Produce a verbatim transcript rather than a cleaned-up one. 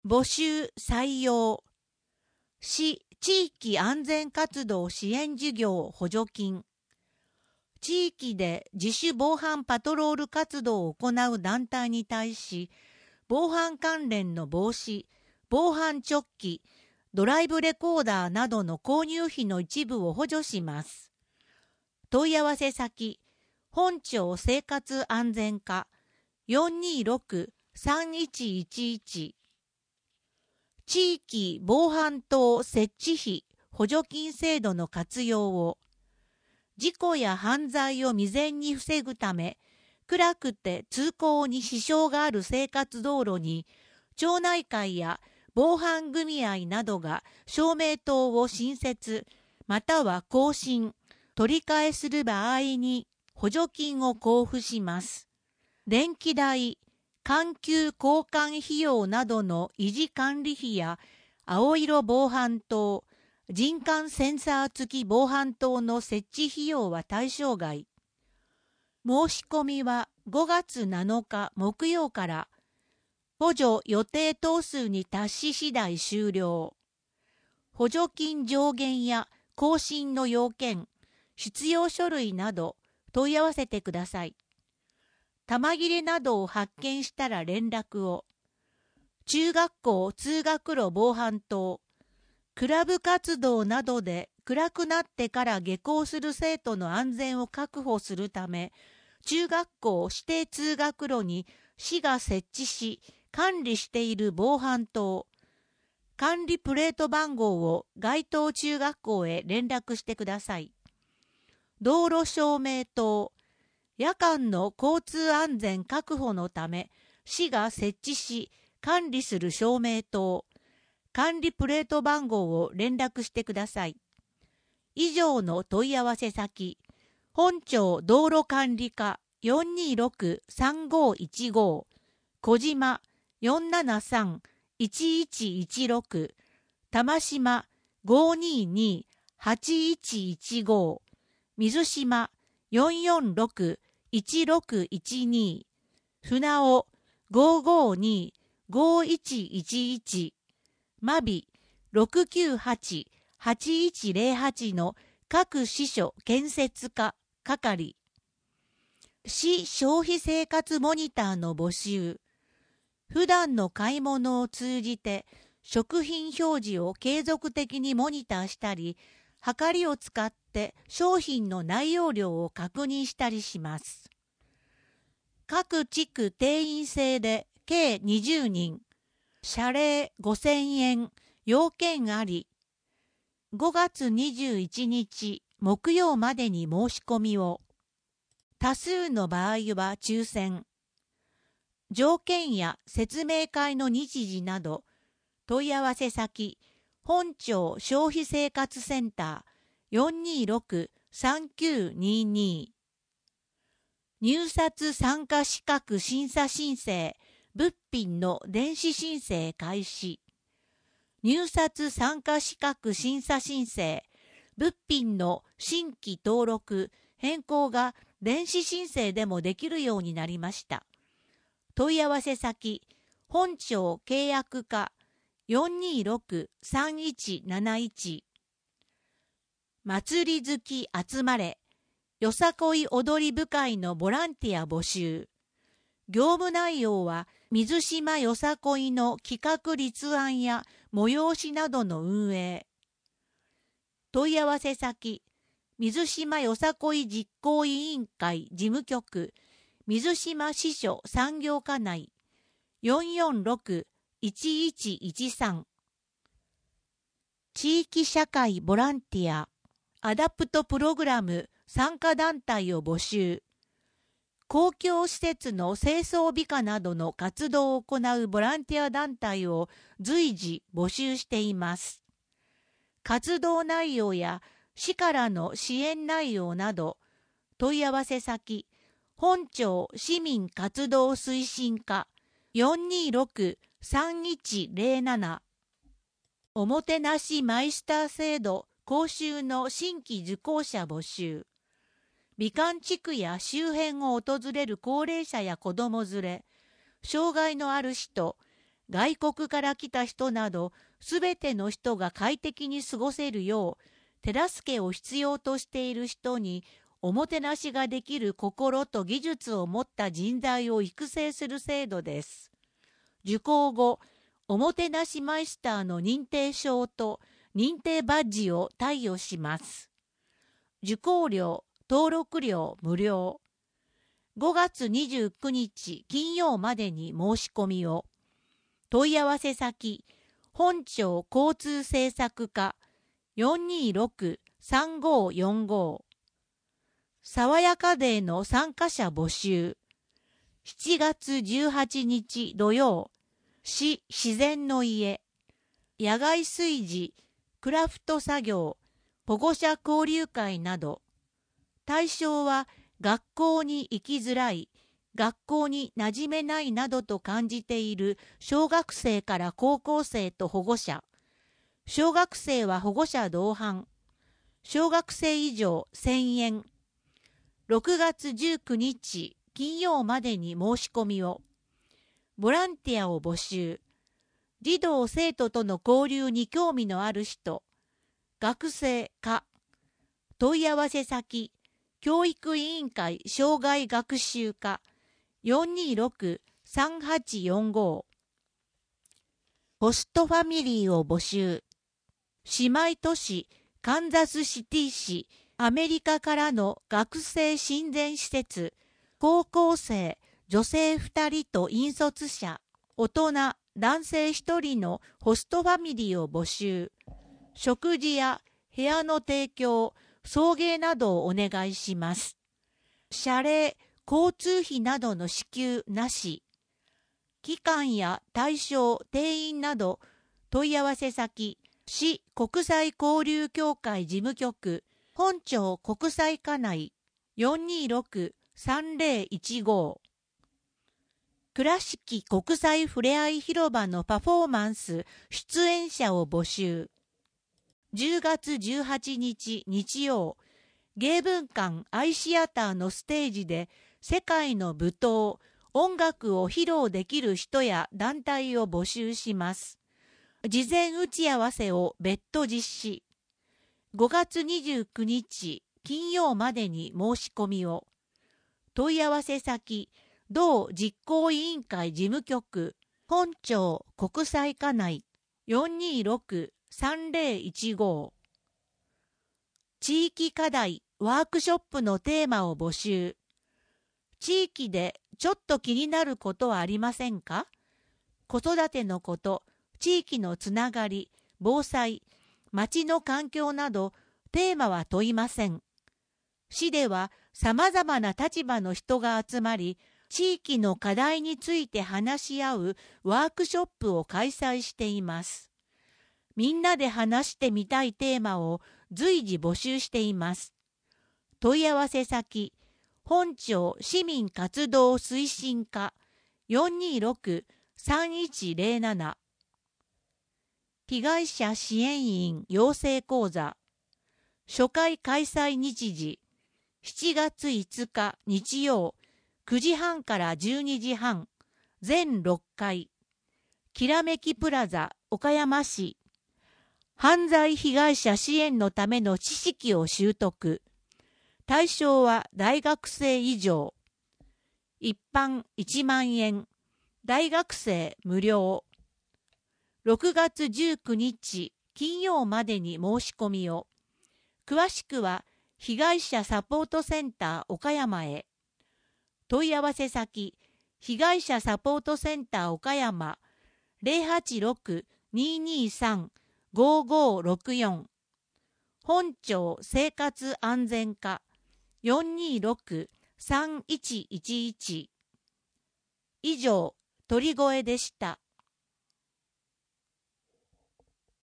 募集採用。市地域安全活動支援事業補助金。地域で自主防犯パトロール活動を行う団体に対し、防犯関連の防止、防犯チョッキ、ドライブレコーダーなどの購入費の一部を補助します。問い合わせ先、本庁生活安全課 よんにーろくさんいちいちいち。地域防犯灯設置費補助金制度の活用を。事故や犯罪を未然に防ぐため、暗くて通行に支障がある生活道路に、町内会や防犯組合などが照明灯を新設、または更新、取り替えする場合に補助金を交付します。電気代、環球交換費用などの維持管理費や青色防犯灯、人感センサー付き防犯灯の設置費用は対象外。申し込みはごがつなのか木曜から、補助予定頭数に達し次第終了。補助金上限や更新の要件、必要書類など問い合わせてください。玉切れなどを発見したら連絡を。中学校通学路防犯灯、クラブ活動などで暗くなってから下校する生徒の安全を確保するため、中学校指定通学路に市が設置し、管理している防犯灯、管理プレート番号を該当中学校へ連絡してください。道路照明灯、夜間の交通安全確保のため、市が設置し、管理する照明灯、管理プレート番号を連絡してください。以上の問い合わせ先、本庁道路管理課 よんにーろくさんごいちご、小島 よんななさんいちいちいちろく、玉島 ごにーにーはちいちいちご、水島 よんよんろくいちろくいちに、船尾 ごごにーごいちいちいち、マビ ろくきゅうはちはちいちゼロはち の各支所建設課係。市消費生活モニターの募集。普段の買い物を通じて食品表示を継続的にモニターしたり、測りを使って商品の内容量を確認したりします。各地区定員制で計にじゅうにん、謝礼ごせんえん、要件あり。ごがつにじゅういちにち木曜までに申し込みを。多数の場合は抽選。条件や説明会の日時など、問い合わせ先、本庁消費生活センター よんにーろくさんきゅうにーにー。入札参加資格審査申請、物品の電子申請開始。入札参加資格審査申請、物品の新規登録、変更が電子申請でもできるようになりました。問い合わせ先、本庁契約課 よんにーろくさんいちなないち。祭り好き集まれ、よさこい踊り部会のボランティア募集。業務内容は水島よさこいの企画立案や催しなどの運営。問い合わせ先、水島よさこい実行委員会事務局、水島支所産業課内 よんよんろくいちいちいちさん。地域社会ボランティア、アダプトプログラム参加団体を募集。公共施設の清掃美化などの活動を行うボランティア団体を随時募集しています。活動内容や市からの支援内容など、問い合わせ先、本庁市民活動推進課 よんにーろくさんいちゼロなな。おもてなしマイスター制度講習の新規受講者募集。美観地区や周辺を訪れる高齢者や子ども連れ、障害のある人、 外国から来た人などすべての人が快適に過ごせるよう、手助けを必要としている人におもてなしができる心と技術を持った人材を育成する制度です。受講後、おもてなしマイスターの認定証と認定バッジを貸与します。受講料、登録料無料。ごがつにじゅうくにち金曜までに申し込みを。問い合わせ先、本庁交通政策課 よんにーろくさんごーよんご。爽やかデーの参加者募集。しちがつじゅうはちにち土曜、市自然の家。野外炊事、クラフト作業、保護者交流会など。対象は学校に行きづらい、学校に馴染めないなどと感じている小学生から高校生と保護者。小学生は保護者同伴。小学生以上せんえん。ろくがつじゅうくにち金曜までに申し込みを。ボランティアを募集。児童生徒との交流に興味のある人。学生課。問い合わせ先、教育委員会生涯学習課 よんにーろくさんはちよんご。ホストファミリーを募集。姉妹都市カンザスシティ市アメリカからの学生親善施設、高校生女性ふたりと引率者、大人男性ひとりのホストファミリーを募集。食事や部屋の提供、送迎などをお願いします。謝礼、交通費などの支給なし。期間や対象、定員など問い合わせ先、市国際交流協会事務局、本庁国際課内 よんにーろくさんぜろいちご。倉敷国際ふれあい広場のパフォーマンス出演者を募集。じゅうがつじゅうはちにち日曜、芸文館アイシアターのステージで世界の舞踏、音楽を披露できる人や団体を募集します。事前打ち合わせを別途実施。ごがつにじゅうくにち金曜までに申し込みを。問い合わせ先、同実行委員会事務局、本庁国際課内 よんにーろくさんぜろいちご。地域課題ワークショップのテーマを募集。地域でちょっと気になることはありませんか？子育てのこと、地域のつながり、防災、町の環境などテーマは問いません。市ではさまざまな立場の人が集まり、地域の課題について話し合うワークショップを開催しています。みんなで話してみたいテーマを随時募集しています。問い合わせ先、本庁市民活動推進課 よんにーろくさんいちぜろなな。被害者支援員養成講座。初回開催日時、しちがついつか日曜、くじはんからじゅうにじはん、全ろっかい。きらめきプラザ岡山市。犯罪被害者支援のための知識を習得。対象は大学生以上。一般いちまんえん。大学生無料。ろくがつじゅうくにち金曜までに申し込みを。詳しくは被害者サポートセンター岡山へ。問い合わせ先、被害者サポートセンター岡山 ゼロはちろく にーにーさん ごーごーろくよん。本庁生活安全課 よんにーろくさんいちいちいち。以上、鳥越でした。